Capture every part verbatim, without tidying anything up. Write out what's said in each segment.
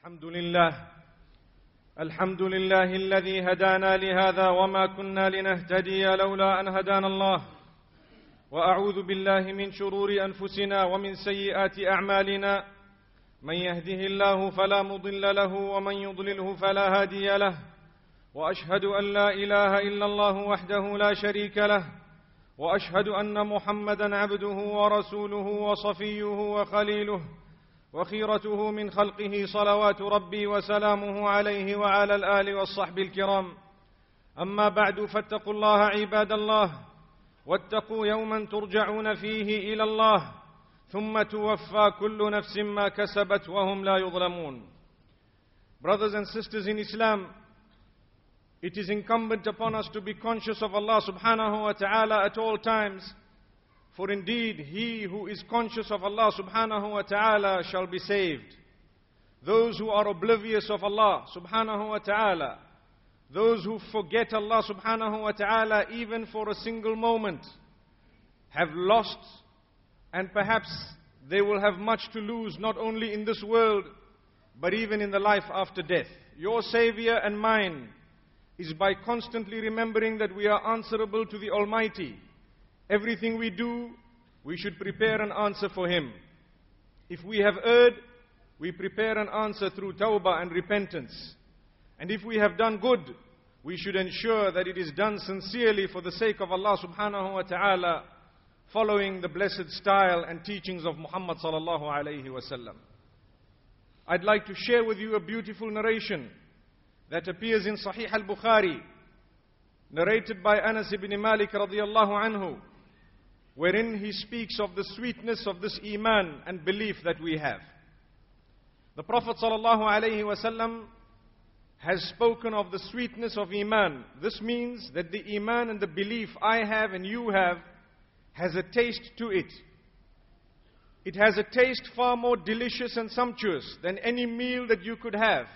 الحمد لله الحمد لله الذي هدانا لهذا وما كنا لنهتدي لولا أن هدانا الله وأعوذ بالله من شرور أنفسنا ومن سيئات أعمالنا من يهده الله فلا مضل له ومن يضلله فلا هادي له وأشهد أن لا إله إلا الله وحده لا شريك له وأشهد أن محمدا عبده ورسوله وصفيه وخليله وخيرته من خلقه صلوات ربي وسلامه عليه وعلى الآل والصحب الكرام أما بعد فاتقوا الله عباد الله واتقوا يوما ترجعون فيه إلى الله ثم توفى كل نفس ما كسبت وهم لا يظلمون. Brothers and sisters in Islam, it is incumbent upon us to be conscious of Allah subhanahu wa ta'ala at all times. For indeed, he who is conscious of Allah subhanahu wa ta'ala shall be saved. Those who are oblivious of Allah subhanahu wa ta'ala, those who forget Allah subhanahu wa ta'ala even for a single moment, have lost, and perhaps they will have much to lose, not only in this world, but even in the life after death. Your Savior and mine is by constantly remembering that we are answerable to the Almighty. Everything we do, we should prepare an answer for Him. If we have erred, we prepare an answer through tawbah and repentance. And if we have done good, we should ensure that it is done sincerely for the sake of Allah subhanahu wa ta'ala, following the blessed style and teachings of Muhammad sallallahu alayhi wa sallam. I'd like to share with you a beautiful narration that appears in Sahih al-Bukhari, narrated by Anas ibn Malik radiyallahu anhu, wherein he speaks of the sweetness of this iman and belief that we have. The Prophet sallallahu alayhi wa sallam has spoken of the sweetness of iman. This means that the iman and the belief I have and you have has a taste to it. It has a taste far more delicious and sumptuous than any meal that you could have,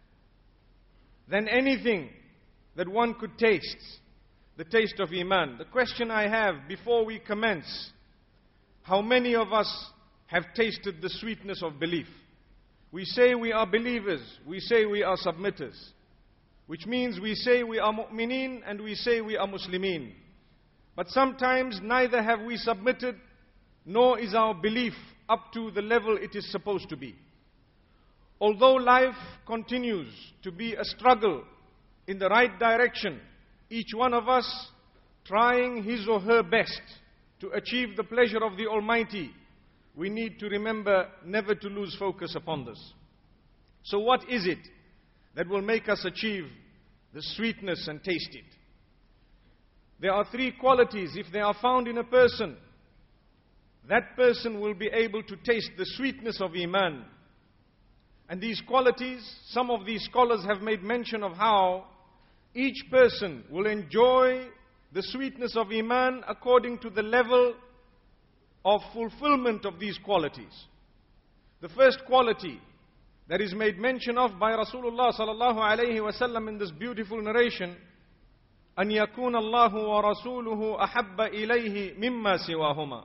than anything that one could taste. The taste of iman. The question I have before we commence: how many of us have tasted the sweetness of belief? We say we are believers, we say we are submitters, which means we say we are mu'mineen and we say we are muslimin. But sometimes neither have we submitted, nor is our belief up to the level it is supposed to be. Although life continues to be a struggle in the right direction, each one of us trying his or her best to achieve the pleasure of the Almighty, we need to remember never to lose focus upon this. So what is it that will make us achieve the sweetness and taste it? There are three qualities. If they are found in a person, that person will be able to taste the sweetness of iman. And these qualities, some of these scholars have made mention of how each person will enjoy the sweetness of iman according to the level of fulfillment of these qualities. The first quality that is made mention of by Rasulullah sallallahu alayhi wa sallam in this beautiful narration: أن يكون الله ورسوله أحب إليه مما سواهما.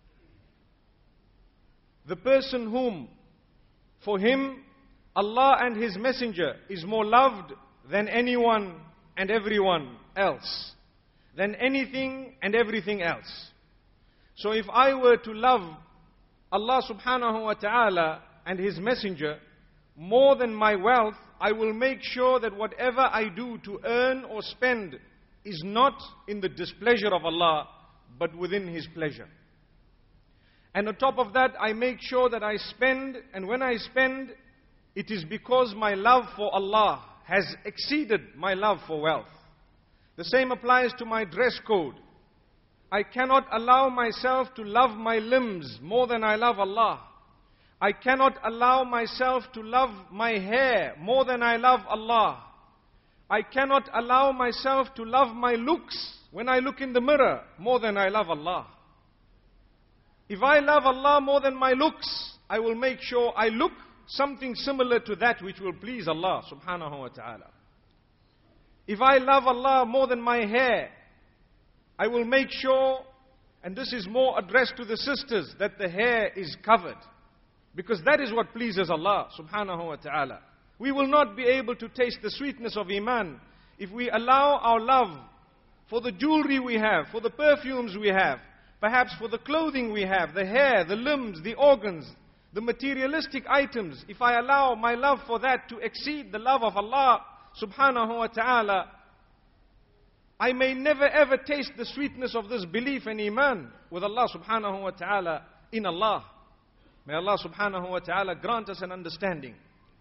The person whom, for him, Allah and His Messenger is more loved than anyone and everyone else, than anything and everything else. So if I were to love Allah subhanahu wa ta'ala and His Messenger more than my wealth, I will make sure that whatever I do to earn or spend is not in the displeasure of Allah, but within His pleasure. And on top of that, I make sure that I spend, and when I spend, it is because my love for Allah has exceeded my love for wealth. The same applies to my dress code. I cannot allow myself to love my limbs more than I love Allah. I cannot allow myself to love my hair more than I love Allah. I cannot allow myself to love my looks when I look in the mirror more than I love Allah. If I love Allah more than my looks, I will make sure I look something similar to that which will please Allah subhanahu wa ta'ala. If I love Allah more than my hair, I will make sure, and this is more addressed to the sisters, that the hair is covered. Because that is what pleases Allah subhanahu wa ta'ala. We will not be able to taste the sweetness of Iman if we allow our love for the jewelry we have, for the perfumes we have, perhaps for the clothing we have, the hair, the limbs, the organs, the materialistic items. If I allow my love for that to exceed the love of Allah subhanahu wa ta'ala, I may never ever taste the sweetness of this belief and Iman with Allah subhanahu wa ta'ala in Allah. May Allah subhanahu wa ta'ala grant us an understanding.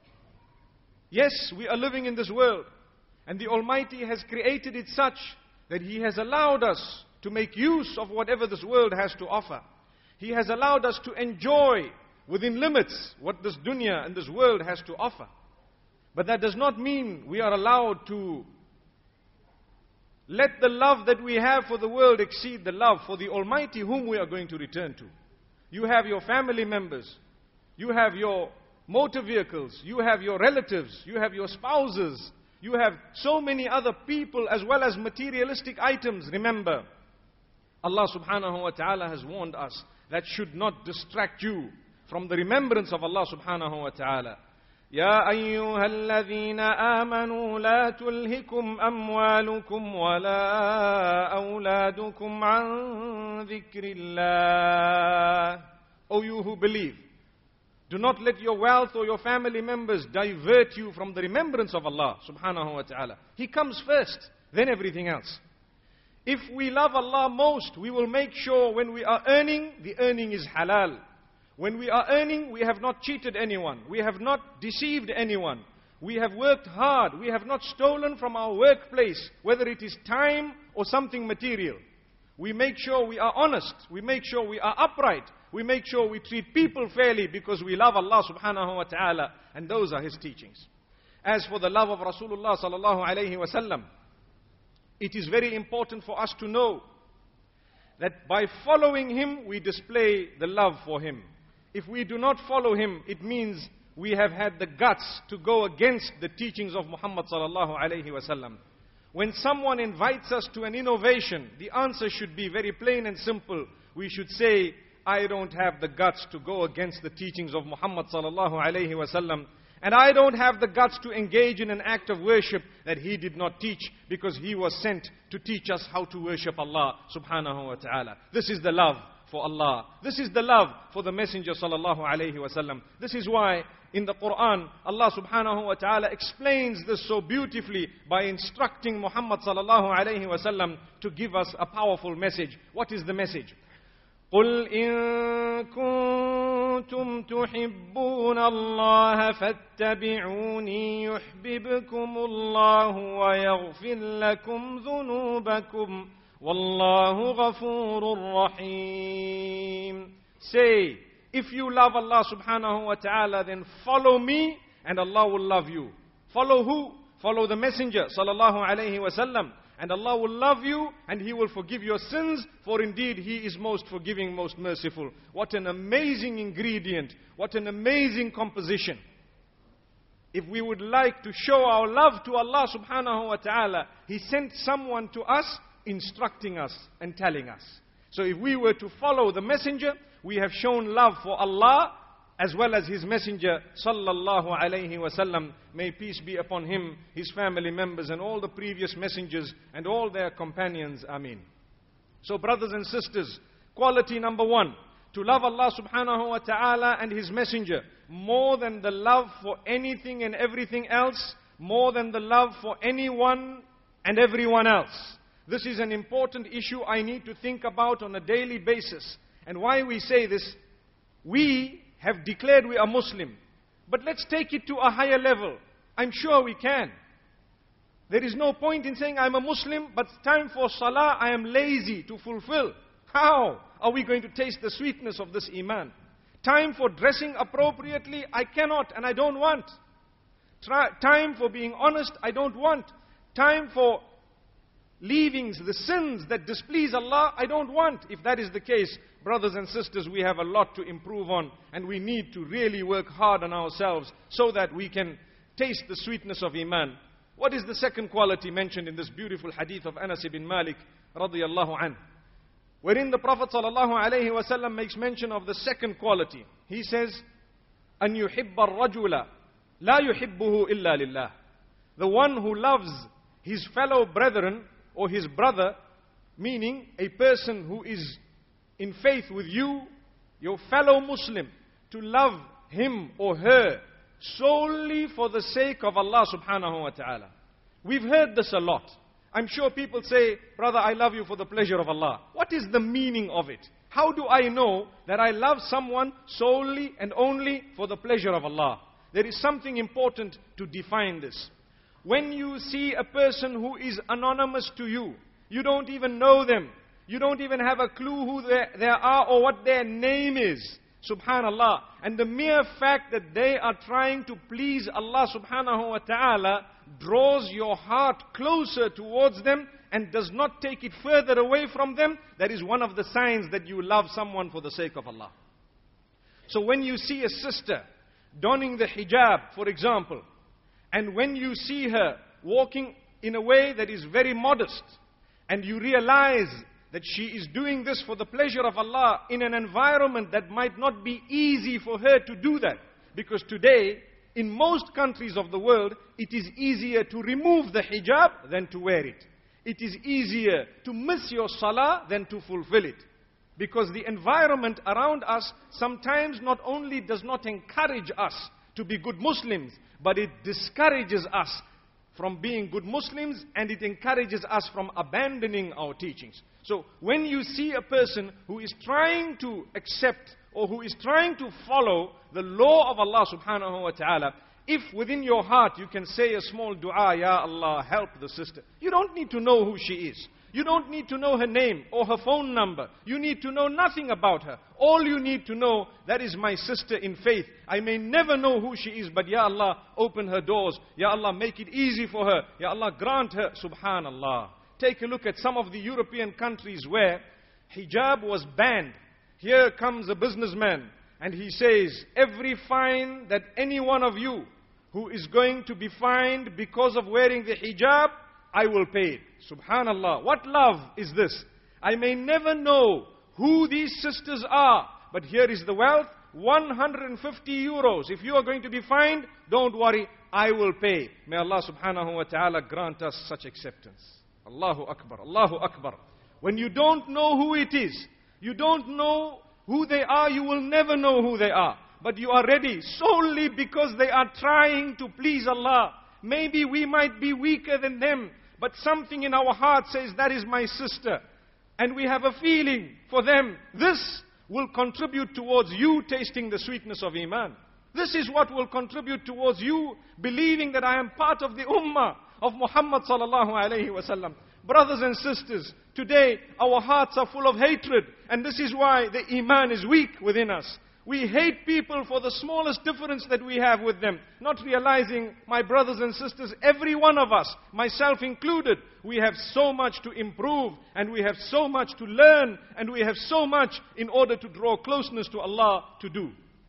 Yes, we are living in this world, and the Almighty has created it such that He has allowed us to make use of whatever this world has to offer. He has allowed us to enjoy within limits what this dunya and this world has to offer. But that does not mean we are allowed to let the love that we have for the world exceed the love for the Almighty whom we are going to return to. You have your family members, you have your motor vehicles, you have your relatives, you have your spouses, you have so many other people as well as materialistic items. Remember, Allah subhanahu wa ta'ala has warned us that should not distract you from the remembrance of Allah subhanahu wa ta'ala. يا أيها الذين آمنوا لا تلهكم أموالكم ولا أولادكم عن ذكر الله. O you who believe, do not let your wealth or your family members divert you from the remembrance of Allah subhanahu wa ta'ala. He comes first, then everything else. If we love Allah most, we will make sure when we are earning, the earning is halal. When we are earning, we have not cheated anyone. We have not deceived anyone. We have worked hard. We have not stolen from our workplace, whether it is time or something material. We make sure we are honest. We make sure we are upright. We make sure we treat people fairly because we love Allah subhanahu wa ta'ala, and those are His teachings. As for the love of Rasulullah sallallahu alayhi wa sallam, it is very important for us to know that by following him, we display the love for him. If we do not follow him, it means we have had the guts to go against the teachings of Muhammad sallallahu alayhi wa sallam. When someone invites us to an innovation, the answer should be very plain and simple. We should say, I don't have the guts to go against the teachings of Muhammad sallallahu alayhi wa sallam. And I don't have the guts to engage in an act of worship that he did not teach, because he was sent to teach us how to worship Allah subhanahu wa ta'ala. This is the love for Allah. This is the love for the Messenger sallallahu alayhi wa sallam. This is why in the Quran, Allah subhanahu wa ta'ala explains this so beautifully by instructing Muhammad sallallahu alayhi wa sallam to give us a powerful message. What is the message? قُلْ إِن كُنتُمْ تُحِبُّونَ اللَّهَ فَاتَّبِعُونِي يُحْبِبْكُمُ اللَّهُ وَيَغْفِرْ لَكُمْ ذُنُوبَكُمْ وَاللَّهُ غَفُورٌ رَحِيمٌ. Say, if you love Allah subhanahu wa ta'ala, then follow me and Allah will love you. Follow who? Follow the Messenger sallallahu alayhi wa sallam. And Allah will love you and He will forgive your sins, for indeed He is most forgiving, most merciful. What an amazing ingredient. What an amazing composition. If we would like to show our love to Allah subhanahu wa ta'ala, He sent someone to us instructing us and telling us. So if we were to follow the Messenger, we have shown love for Allah as well as His Messenger sallallahu alayhi wa sallam. May peace be upon him, his family members and all the previous messengers and all their companions. Ameen. So brothers and sisters, quality number one, to love Allah subhanahu wa ta'ala and His Messenger more than the love for anything and everything else, more than the love for anyone and everyone else. This is an important issue I need to think about on a daily basis. And why we say this, we have declared we are Muslim. But let's take it to a higher level. I'm sure we can. There is no point in saying I'm a Muslim, but time for salah I am lazy to fulfill. How are we going to taste the sweetness of this iman? Time for dressing appropriately, I cannot and I don't want. Try, time for being honest, I don't want. Time for leavings, the sins that displease Allah, I don't want. If that is the case, brothers and sisters, we have a lot to improve on, and we need to really work hard on ourselves so that we can taste the sweetness of iman. What is the second quality mentioned in this beautiful hadith of Anas ibn Malik radiyallahu anhu, wherein the Prophet sallallahu alayhi wa sallam makes mention of the second quality. He says, أَنْ يُحِبَّ الرَّجُلَ لا يحبه إلا لله. The one who loves his fellow brethren or his brother, meaning a person who is in faith with you, your fellow Muslim, to love him or her solely for the sake of Allah subhanahu wa ta'ala. We've heard this a lot. I'm sure people say, brother, I love you for the pleasure of Allah. What is the meaning of it? How do I know that I love someone solely and only for the pleasure of Allah? There is something important to define this. When you see a person who is anonymous to you, you don't even know them, you don't even have a clue who they, they are or what their name is, subhanallah. And the mere fact that they are trying to please Allah subhanahu wa ta'ala draws your heart closer towards them and does not take it further away from them. That is one of the signs that you love someone for the sake of Allah. So when you see a sister donning the hijab, for example, and when you see her walking in a way that is very modest, and you realize that she is doing this for the pleasure of Allah in an environment that might not be easy for her to do that. Because today, in most countries of the world, it is easier to remove the hijab than to wear it. It is easier to miss your salah than to fulfill it. Because the environment around us sometimes not only does not encourage us to be good Muslims, but it discourages us from being good Muslims, and it encourages us from abandoning our teachings. So when you see a person who is trying to accept or who is trying to follow the law of Allah subhanahu wa ta'ala, if within your heart you can say a small dua, Ya Allah, help the sister. You don't need to know who she is. You don't need to know her name or her phone number. You need to know nothing about her. All you need to know, that is my sister in faith. I may never know who she is, but Ya Allah, open her doors. Ya Allah, make it easy for her. Ya Allah, grant her. Subhanallah. Take a look at some of the European countries where hijab was banned. Here comes a businessman and he says, every fine that any one of you who is going to be fined because of wearing the hijab, I will pay it. Subhanallah. What love is this? I may never know who these sisters are, but here is the wealth, one hundred fifty euros. If you are going to be fined, don't worry, I will pay. May Allah subhanahu wa ta'ala grant us such acceptance. Allahu Akbar, Allahu Akbar. When you don't know who it is, you don't know who they are, you will never know who they are. But you are ready solely because they are trying to please Allah. Maybe we might be weaker than them, but something in our heart says, that is my sister. And we have a feeling for them. This will contribute towards you tasting the sweetness of Iman. This is what will contribute towards you believing that I am part of the ummah of Muhammad sallallahu alayhi wa sallam. Brothers and sisters, today our hearts are full of hatred, and this is why the Iman is weak within us. We hate people for the smallest difference that we have with them, not realizing, my brothers and sisters, every one of us, myself included, we have so much to improve, and we have so much to learn, and we have so much in order to draw closeness to Allah to do.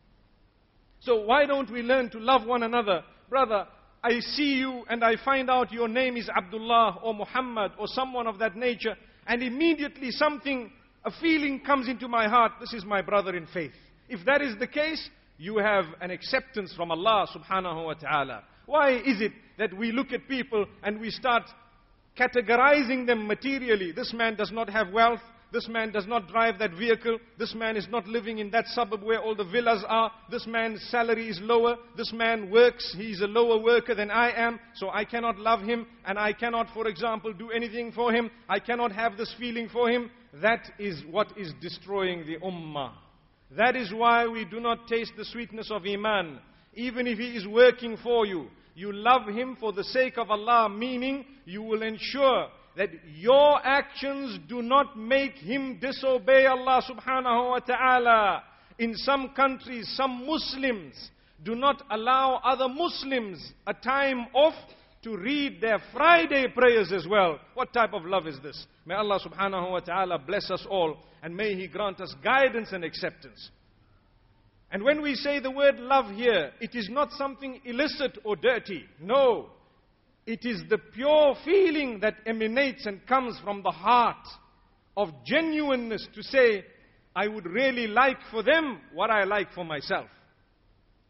So why don't we learn to love one another? Brother, I see you and I find out your name is Abdullah or Muhammad or someone of that nature, and immediately something, a feeling comes into my heart, this is my brother in faith. If that is the case, you have an acceptance from Allah subhanahu wa ta'ala. Why is it that we look at people and we start categorizing them materially? This man does not have wealth. This man does not drive that vehicle. This man is not living in that suburb where all the villas are. This man's salary is lower. This man works. He's a lower worker than I am. So I cannot love him. And I cannot, for example, do anything for him. I cannot have this feeling for him. That is what is destroying the ummah. That is why we do not taste the sweetness of Iman. Even if he is working for you, you love him for the sake of Allah, meaning you will ensure that your actions do not make him disobey Allah subhanahu wa ta'ala. In some countries, some Muslims do not allow other Muslims a time off to read their Friday prayers as well. What type of love is this? May Allah subhanahu wa ta'ala bless us all, and may He grant us guidance and acceptance. And when we say the word love here, it is not something illicit or dirty. No. It is the pure feeling that emanates and comes from the heart of genuineness to say, I would really like for them what I like for myself.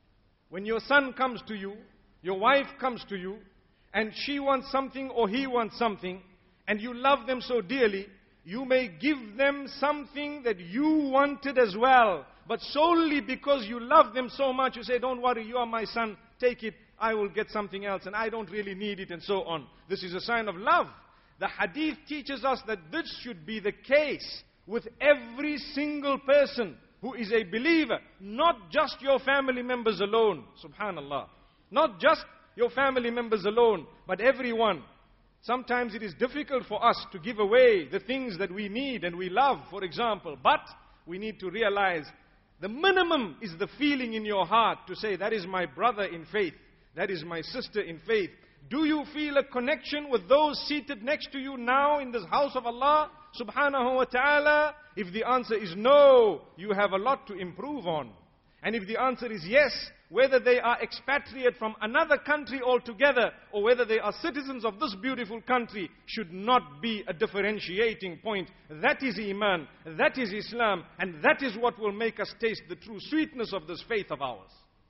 When your son comes to you, your wife comes to you, and she wants something or he wants something, and you love them so dearly, you may give them something that you wanted as well. But solely because you love them so much, you say, don't worry, you are my son, take it, I will get something else, and I don't really need it, and so on. This is a sign of love. The hadith teaches us that this should be the case with every single person who is a believer, not just your family members alone, subhanallah. Not just your family members alone, but everyone. Sometimes it is difficult for us to give away the things that we need and we love, for example. But we need to realize the minimum is the feeling in your heart to say, that is my brother in faith, that is my sister in faith. Do you feel a connection with those seated next to you now in this house of Allah subhanahu wa ta'ala? If the answer is no, you have a lot to improve on. And if the answer is yes, whether they are expatriate from another country altogether, or whether they are citizens of this beautiful country, should not be a differentiating point. That is Iman, that is Islam, and that is what will make us taste the true sweetness of this faith of ours.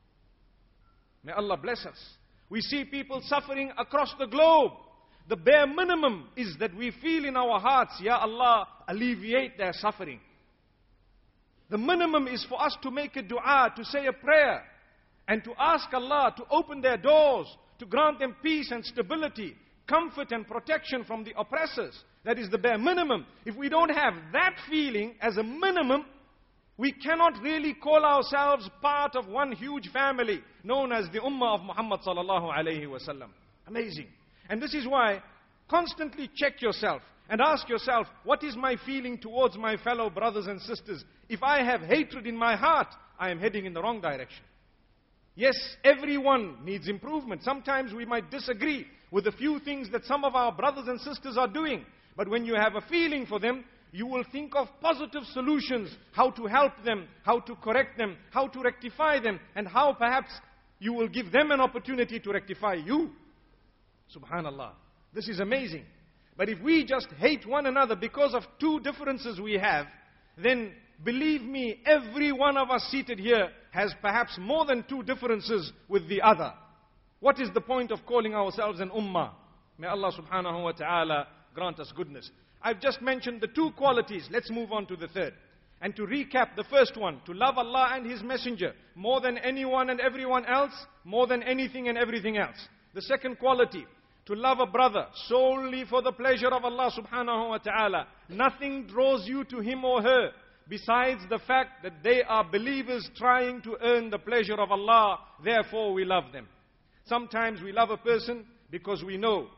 May Allah bless us. We see people suffering across the globe. The bare minimum is that we feel in our hearts, Ya Allah, alleviate their suffering. The minimum is for us to make a dua, to say a prayer, and to ask Allah to open their doors, to grant them peace and stability, comfort and protection from the oppressors. That is the bare minimum. If we don't have that feeling as a minimum, we cannot really call ourselves part of one huge family known as the Ummah of Muhammad sallallahu alayhi wa sallam. Amazing. And this is why constantly check yourself and ask yourself, what is my feeling towards my fellow brothers and sisters? If I have hatred in my heart, I am heading in the wrong direction. Yes, everyone needs improvement. Sometimes we might disagree with a few things that some of our brothers and sisters are doing. But when you have a feeling for them, you will think of positive solutions, how to help them, how to correct them, how to rectify them, and how perhaps you will give them an opportunity to rectify you. Subhanallah. This is amazing. But if we just hate one another because of two differences we have, then believe me, every one of us seated here has perhaps more than two differences with the other. What is the point of calling ourselves an ummah? May Allah subhanahu wa ta'ala grant us goodness. I've just mentioned the two qualities. Let's move on to the third. And to recap the first one, to love Allah and His Messenger more than anyone and everyone else, more than anything and everything else. The second quality, to love a brother solely for the pleasure of Allah subhanahu wa ta'ala. Nothing draws you to him or her besides the fact that they are believers trying to earn the pleasure of Allah. Therefore we love them. Sometimes we love a person because we know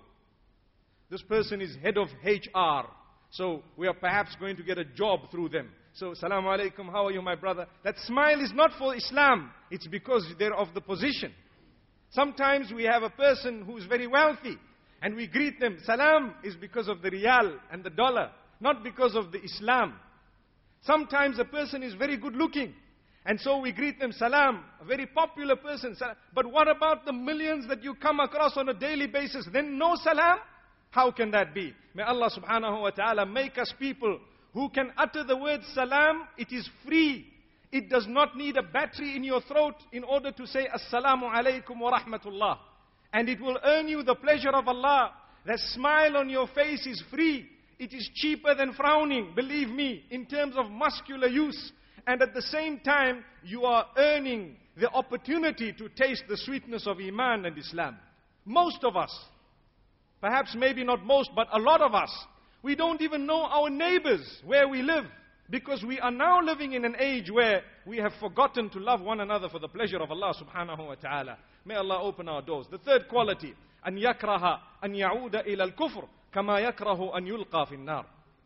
this person is head of H R. So we are perhaps going to get a job through them. So, Assalamu alaikum, how are you, my brother? That smile is not for Islam. It's because they're of the position. Sometimes we have a person who is very wealthy, and we greet them. Salam is because of the riyal and the dollar, not because of the Islam. Sometimes a person is very good looking, and so we greet them, salam, a very popular person. But what about the millions that you come across on a daily basis? Then no salam? How can that be? May Allah subhanahu wa ta'ala make us people who can utter the word salam. It is free. It does not need a battery in your throat in order to say assalamu alaikum wa rahmatullah. And it will earn you the pleasure of Allah. That smile on your face is free. It is cheaper than frowning, believe me, in terms of muscular use. And at the same time, you are earning the opportunity to taste the sweetness of Iman and Islam. Most of us, perhaps maybe not most, but a lot of us, we don't even know our neighbors where we live. Because we are now living in an age where we have forgotten to love one another for the pleasure of Allah subhanahu wa ta'ala. May Allah open our doors. The third quality, أن يكره أن يعود إلى الكفر كما يكره أن يلقى في النار.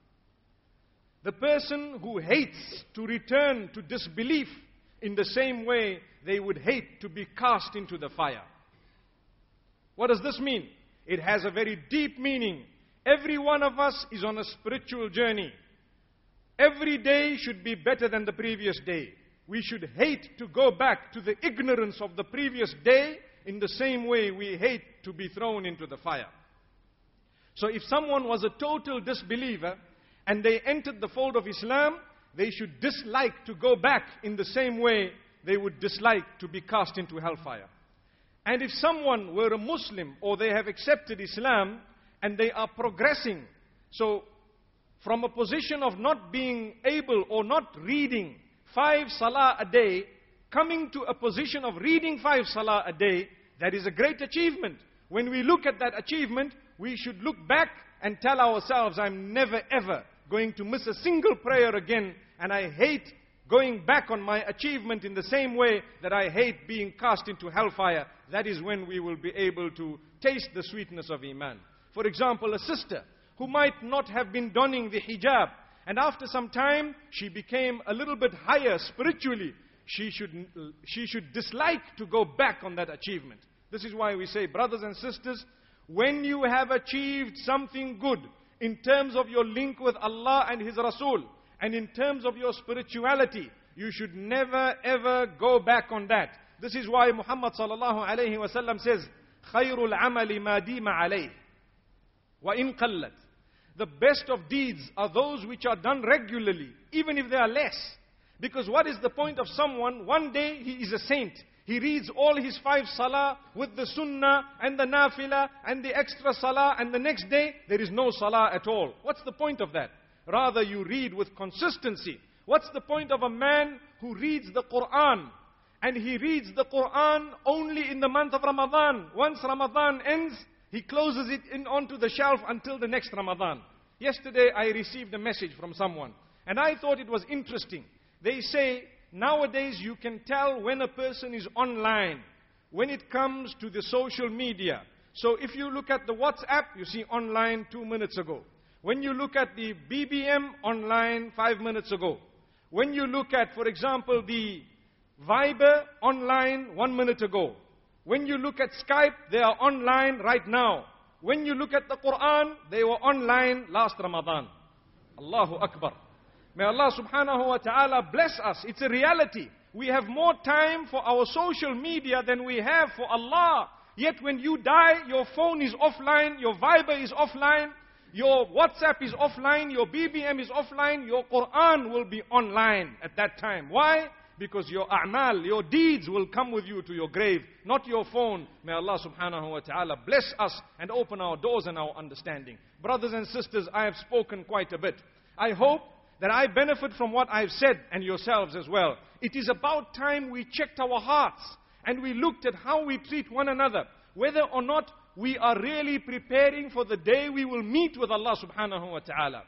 The person who hates to return to disbelief in the same way they would hate to be cast into the fire. What does this mean? It has a very deep meaning. Every one of us is on a spiritual journey. Every day should be better than the previous day. We should hate to go back to the ignorance of the previous day in the same way we hate to be thrown into the fire. So if someone was a total disbeliever and they entered the fold of Islam, they should dislike to go back in the same way they would dislike to be cast into hellfire. And if someone were a Muslim or they have accepted Islam and they are progressing, so from a position of not being able or not reading five salah a day, coming to a position of reading five salah a day, that is a great achievement. When we look at that achievement, we should look back and tell ourselves, I'm never ever going to miss a single prayer again, and I hate going back on my achievement in the same way that I hate being cast into hellfire. That is when we will be able to taste the sweetness of Iman. For example, a sister who might not have been donning the hijab, and after some time, she became a little bit higher spiritually. She should, she should dislike to go back on that achievement. This is why we say, brothers and sisters, when you have achieved something good in terms of your link with Allah and His Rasul, and in terms of your spirituality, you should never ever go back on that. This is why Muhammad sallallahu alayhi wa sallam says, خَيْرُ الْعَمَلِ مَا دِيمَ عَلَيْهِ وَإِنْ قَلَّتْ. The best of deeds are those which are done regularly, even if they are less. Because what is the point of someone, one day he is a saint, he reads all his five salah with the sunnah and the nafila and the extra salah, and the next day there is no salah at all. What's the point of that? Rather you read with consistency. What's the point of a man who reads the Quran, and he reads the Quran only in the month of Ramadan? Once Ramadan ends, he closes it in onto the shelf until the next Ramadan. Yesterday I received a message from someone, and I thought it was interesting. They say, nowadays you can tell when a person is online, when it comes to the social media. So if you look at the WhatsApp, you see online two minutes ago. When you look at the B B M, online five minutes ago. When you look at, for example, the Viber, online one minute ago. When you look at Skype, they are online right now. When you look at the Quran, they were online last Ramadan. Allahu Akbar. May Allah subhanahu wa ta'ala bless us. It's a reality. We have more time for our social media than we have for Allah. Yet when you die, your phone is offline, your Viber is offline, your WhatsApp is offline, your B B M is offline, your Quran will be online at that time. Why? Because your a'mal, your deeds will come with you to your grave, not your phone. May Allah subhanahu wa ta'ala bless us and open our doors and our understanding. Brothers and sisters, I have spoken quite a bit. I hope that I benefit from what I've said, and yourselves as well. It is about time we checked our hearts and we looked at how we treat one another, whether or not we are really preparing for the day we will meet with Allah subhanahu wa ta'ala.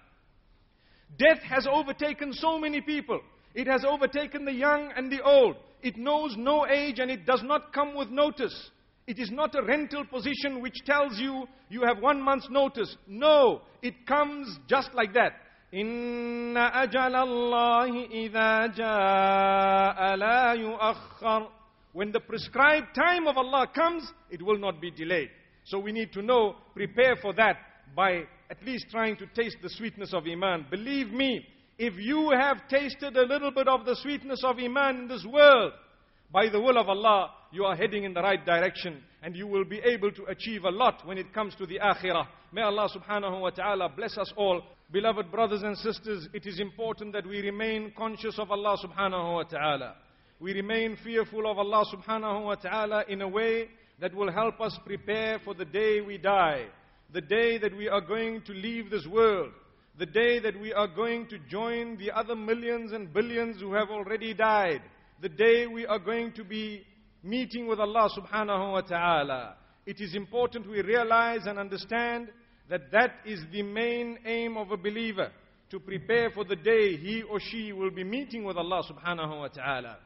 Death has overtaken so many people. It has overtaken the young and the old. It knows no age and it does not come with notice. It is not a rental position which tells you you have one month's notice. No, it comes just like that. إِنَّ أَجَلَ اللَّهِ إِذَا جَاءَ لَا يُؤَخَّرُ. When the prescribed time of Allah comes, it will not be delayed. So we need to know, prepare for that by at least trying to taste the sweetness of Iman. Believe me, if you have tasted a little bit of the sweetness of Iman in this world, by the will of Allah, you are heading in the right direction, and you will be able to achieve a lot when it comes to the akhirah. May Allah subhanahu wa ta'ala bless us all. Beloved brothers and sisters, it is important that we remain conscious of Allah subhanahu wa ta'ala. We remain fearful of Allah subhanahu wa ta'ala in a way that will help us prepare for the day we die, the day that we are going to leave this world, the day that we are going to join the other millions and billions who have already died, the day we are going to be meeting with Allah subhanahu wa ta'ala. It is important we realize and understand that that is the main aim of a believer, to prepare for the day he or she will be meeting with Allah subhanahu wa ta'ala.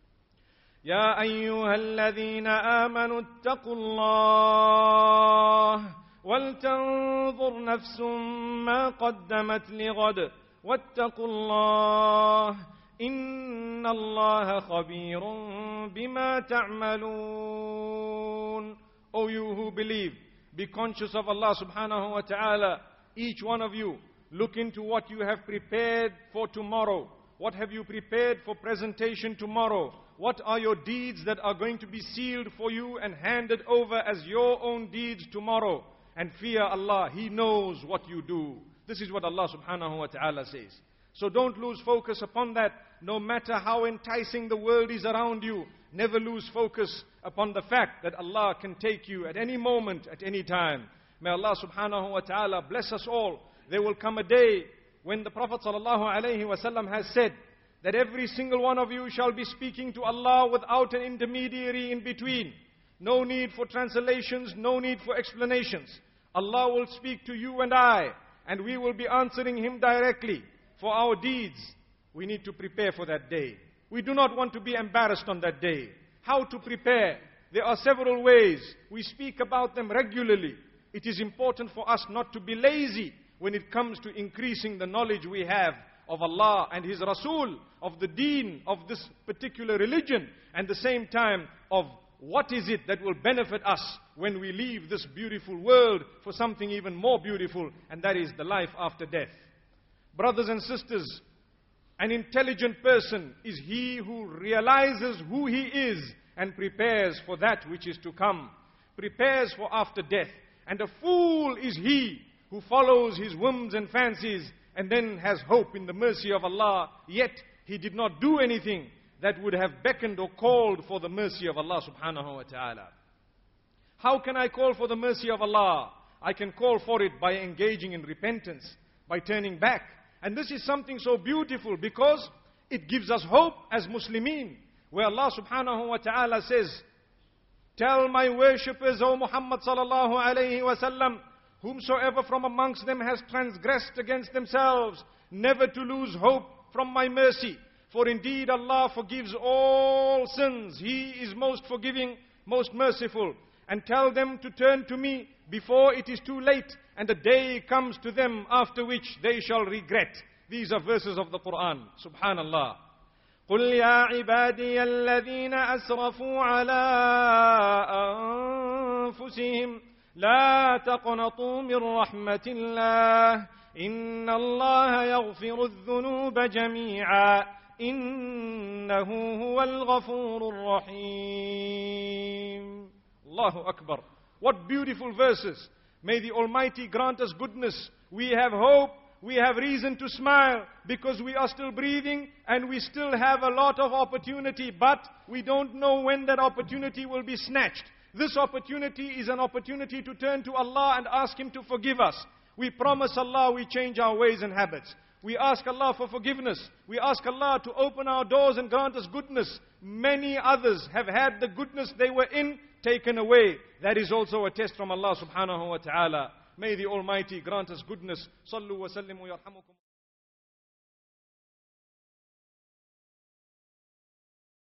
يا أيها الذين آمنوا اتقوا الله ولتنظر نفس ما قدمت لغد واتقوا الله إن الله خبير بما تعملون. O you who believe, be conscious of Allah subhanahu wa ta'ala. Each one of you, look into what you have prepared for tomorrow. What have you prepared for presentation tomorrow? What are your deeds that are going to be sealed for you and handed over as your own deeds tomorrow? And fear Allah, He knows what you do. This is what Allah subhanahu wa ta'ala says. So don't lose focus upon that. No matter how enticing the world is around you, never lose focus upon the fact that Allah can take you at any moment, at any time. May Allah subhanahu wa ta'ala bless us all. There will come a day when the Prophet sallallahu alaihi wasallam has said that every single one of you shall be speaking to Allah without an intermediary in between. No need for translations, no need for explanations. Allah will speak to you and I, and we will be answering Him directly for our deeds. We need to prepare for that day. We do not want to be embarrassed on that day. How to prepare? There are several ways. We speak about them regularly. It is important for us not to be lazy when it comes to increasing the knowledge we have of Allah and His Rasul, of the deen, of this particular religion, and at the same time of what is it that will benefit us when we leave this beautiful world for something even more beautiful, and that is the life after death. Brothers and sisters, an intelligent person is he who realizes who he is and prepares for that which is to come, prepares for after death. And a fool is he who follows his whims and fancies and then has hope in the mercy of Allah, yet he did not do anything that would have beckoned or called for the mercy of Allah subhanahu wa ta'ala. How can I call for the mercy of Allah? I can call for it by engaging in repentance, by turning back. And this is something so beautiful because it gives us hope as Muslimin, where Allah subhanahu wa ta'ala says, tell my worshippers, O Muhammad sallallahu alayhi wa sallam, whomsoever from amongst them has transgressed against themselves, never to lose hope from my mercy. For indeed Allah forgives all sins. He is most forgiving, most merciful. And tell them to turn to me before it is too late, and a day comes to them after which they shall regret. These are verses of the Quran. Subhanallah. قُلْ يَا عِبَادِيَ الَّذِينَ أَسْرَفُوا عَلَىٰ أَنفُسِهِمْ لَا تَقْنَطُوا مِنْ رَحْمَةِ اللَّهِ إِنَّ اللَّهَ يَغْفِرُ الذُّنُوبَ جَمِيعًا إِنَّهُ هُوَ الْغَفُورُ الرَّحِيمُ. Allahu Akbar. What beautiful verses. May the Almighty grant us goodness. We have hope. We have reason to smile because we are still breathing and we still have a lot of opportunity, but we don't know when that opportunity will be snatched. This opportunity is an opportunity to turn to Allah and ask Him to forgive us. We promise Allah we change our ways and habits. We ask Allah for forgiveness. We ask Allah to open our doors and grant us goodness. Many others have had the goodness they were in taken away. That is also a test from Allah subhanahu wa ta'ala. May the Almighty grant us goodness. Sallu wa sallimu yarhamukum.